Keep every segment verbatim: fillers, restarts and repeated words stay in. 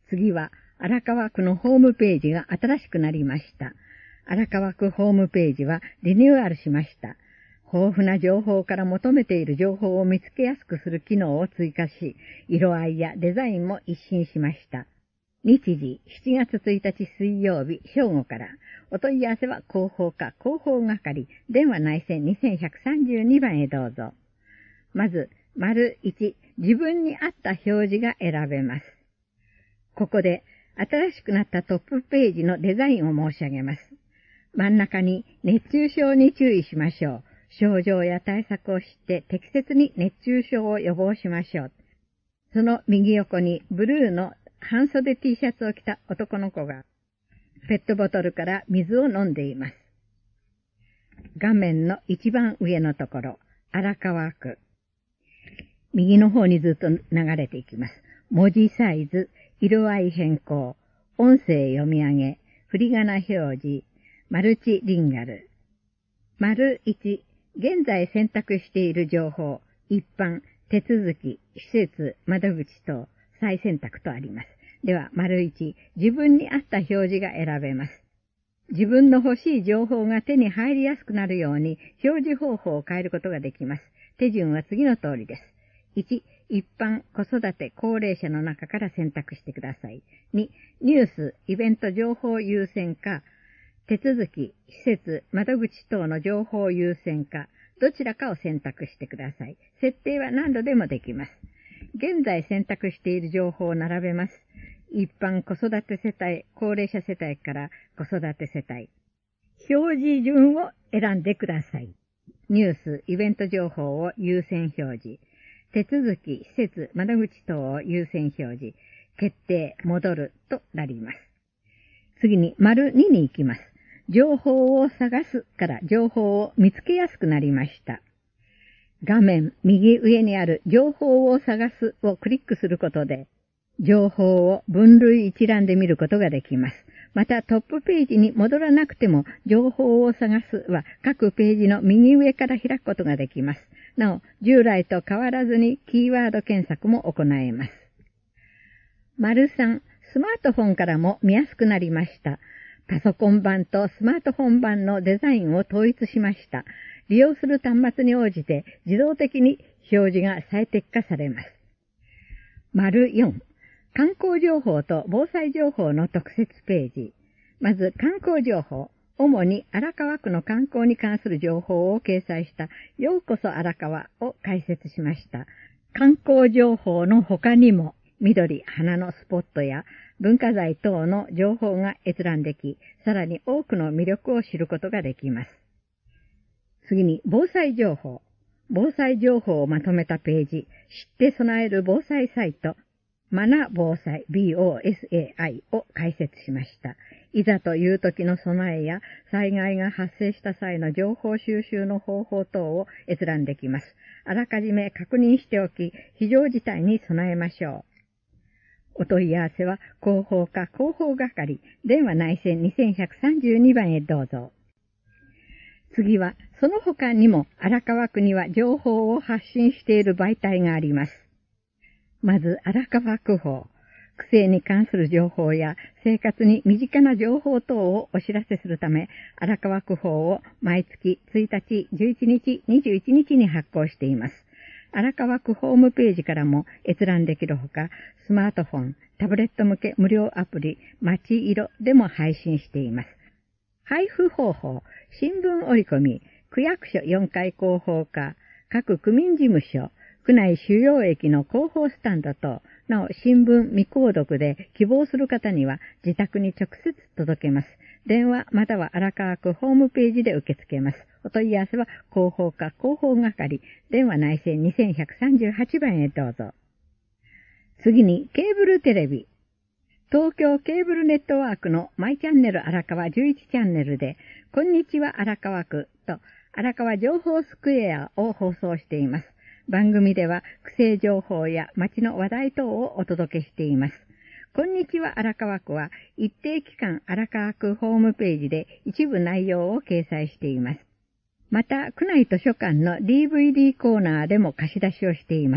次は荒川区のホームページが新しくなりました。荒川区ホームページはリニューアルしました。豊富な情報から求めている情報を見つけやすくする機能を追加し、色合いやデザインも一新しました。日時しちがつついたち水曜日正午から、お問い合わせは広報課広報係、電話内線にせんひゃくさんじゅうにばんへどうぞ。まず、丸いち、自分に合った表示が選べます。ここで、新しくなったトップページのデザインを申し上げます。真ん中に熱中症に注意しましょう。症状や対策を知って適切に熱中症を予防しましょう。その右横にブルーの半袖 T シャツを着た男の子がペットボトルから水を飲んでいます。画面の一番上のところ、荒川区。右の方にずっと流れていきます。文字サイズ、色合い変更、音声読み上げ、振り仮名表示、マルチリンガル。丸いち、現在選択している情報、一般、手続き、施設、窓口等、再選択とあります。では、丸いち、自分に合った表示が選べます。自分の欲しい情報が手に入りやすくなるように、表示方法を変えることができます。手順は次の通りです。いち、一般、子育て、高齢者の中から選択してください。に、ニュース、イベント情報優先か、手続き、施設、窓口等の情報優先か、どちらかを選択してください。設定は何度でもできます。現在選択している情報を並べます。一般子育て世帯、高齢者世帯から子育て世帯。表示順を選んでください。ニュース、イベント情報を優先表示。手続き、施設、窓口等を優先表示。決定、戻るとなります。次に、丸にに行きます。情報を探すから情報を見つけやすくなりました。画面右上にある情報を探すをクリックすることで、情報を分類一覧で見ることができます。またトップページに戻らなくても、情報を探すは各ページの右上から開くことができます。なお、従来と変わらずにキーワード検索も行えます。丸さん、スマートフォンからも見やすくなりました。パソコン版とスマートフォン版のデザインを統一しました。利用する端末に応じて自動的に表示が最適化されます。丸よん、観光情報と防災情報の特設ページ。まず観光情報。主に荒川区の観光に関する情報を掲載したようこそ荒川を開設しました。観光情報の他にも緑、花のスポットや文化財等の情報が閲覧でき、さらに多くの魅力を知ることができます。次に防災情報。防災情報をまとめたページ、知って備える防災サイト、マナ防災 ボサイ を開設しました。いざという時の備えや災害が発生した際の情報収集の方法等を閲覧できます。あらかじめ確認しておき、非常事態に備えましょう。お問い合わせは広報課広報係、電話内線にせんひゃくさんじゅうにばんへどうぞ。次は、その他にも荒川区には情報を発信している媒体があります。まず、荒川区報。区政に関する情報や生活に身近な情報等をお知らせするため、荒川区報を毎月ついたち、じゅういちにち、にじゅういちにちに発行しています。荒川区ホームページからも閲覧できるほか、スマートフォン、タブレット向け無料アプリ、まちいろでも配信しています。配布方法、新聞折り込み、区役所よんかい広報課、各区民事務所、区内主要駅の広報スタンドと、なお新聞未購読で希望する方には自宅に直接届けます。電話または荒川区ホームページで受け付けます。お問い合わせは広報課広報係、電話内線にせんひゃくさんじゅうはちばんへどうぞ。次にケーブルテレビ。東京ケーブルネットワークのマイチャンネル荒川じゅういちチャンネルで、こんにちは荒川区と荒川情報スクエアを放送しています。番組では区政情報や街の話題等をお届けしています。こんにちは荒川区は一定期間荒川区ホームページで一部内容を掲載しています。また区内図書館の ディーブイディー コーナーでも貸し出しをしています。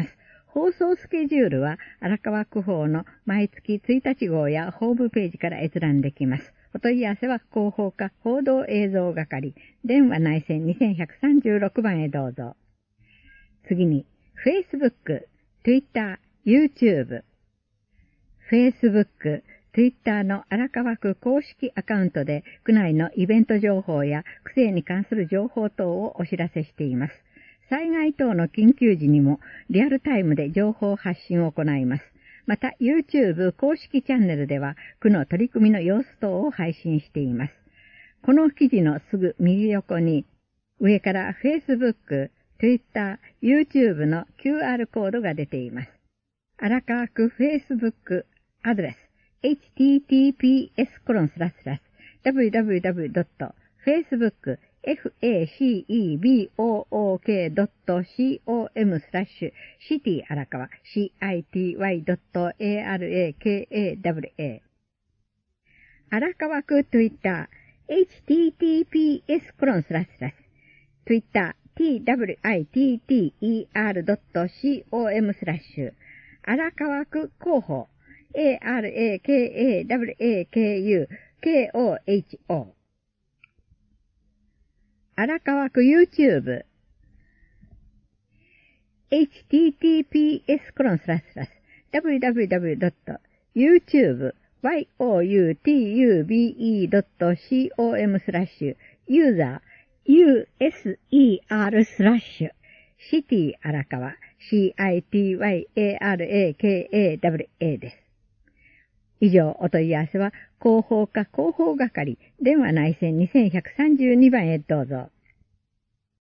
放送スケジュールは荒川区報の毎月ついたち号やホームページから閲覧できます。お問い合わせは広報課報道映像係、電話内線にせんひゃくさんじゅうろくばんへどうぞ。次に、Facebook、Twitter、YouTube。Facebook、Twitter の荒川区公式アカウントで区内のイベント情報や区政に関する情報等をお知らせしています。災害等の緊急時にもリアルタイムで情報発信を行います。また YouTube 公式チャンネルでは区の取り組みの様子等を配信しています。この記事のすぐ右横に上から Facebook、Twitter、YouTube の キューアール コードが出ています。荒川区 Facebook アドレス エイチティーティーピーエスコロンスラスラス ダブリューダブリューダブリュードットフェイスブックフェイスブックドットコムスラッシュシティ荒川 シティドットアラカワ 荒川区 Twitter エイチティーティーピーエスコロンスラスラス Twitter トゥイッタードットコムスラッシュ荒川区広報 アラカワク 荒川区 YouTube エイチティーティーピーエスコロンスラスラス ダブリューダブリューダブリュードットユーチューブドットコムスラッシュユーザー ユーエスイーアール スラッシュシティ荒川 シティアラカワ です。以上、お問い合わせは広報課広報係電話内線にせんひゃくさんじゅうにばんへどうぞ。